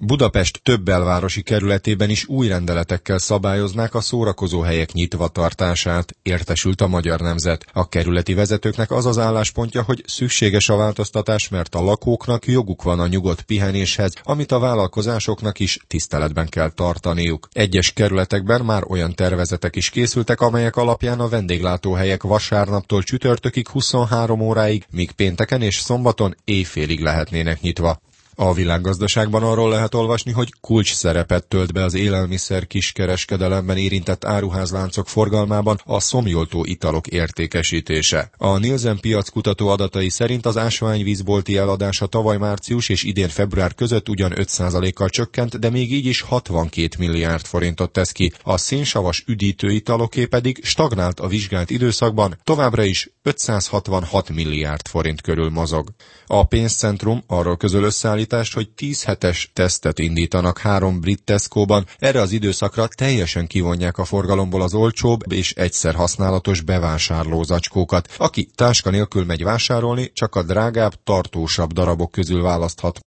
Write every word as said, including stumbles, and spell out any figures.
Budapest több belvárosi kerületében is új rendeletekkel szabályoznák a szórakozóhelyek nyitva tartását, értesült a Magyar Nemzet. A kerületi vezetőknek az az álláspontja, hogy szükséges a változtatás, mert a lakóknak joguk van a nyugodt pihenéshez, amit a vállalkozásoknak is tiszteletben kell tartaniuk. Egyes kerületekben már olyan tervezetek is készültek, amelyek alapján a vendéglátóhelyek vasárnaptól csütörtökig huszonhárom óráig, míg pénteken és szombaton éjfélig lehetnének nyitva. A Világgazdaságban arról lehet olvasni, hogy kulcs szerepet tölt be az élelmiszer kiskereskedelemben érintett áruházláncok forgalmában a szomjoltó italok értékesítése. A Nielsen piackutató adatai szerint az ásványvízbolti eladása tavaly március és idén február között ugyan öt százalékkal csökkent, de még így is hatvankét milliárd forintot tesz ki. A szénsavas üdítőitaloké pedig stagnált a vizsgált időszakban, továbbra is ötszázhatvanhat milliárd forint körül mozog. A pénzcentrum arról közöl összeállítást, hogy tíz hetes tesztet indítanak három brit Tesco-ban, erre az időszakra teljesen kivonják a forgalomból az olcsóbb és egyszer használatos bevásárló zacskókat. Aki táska nélkül megy vásárolni, csak a drágább, tartósabb darabok közül választhat.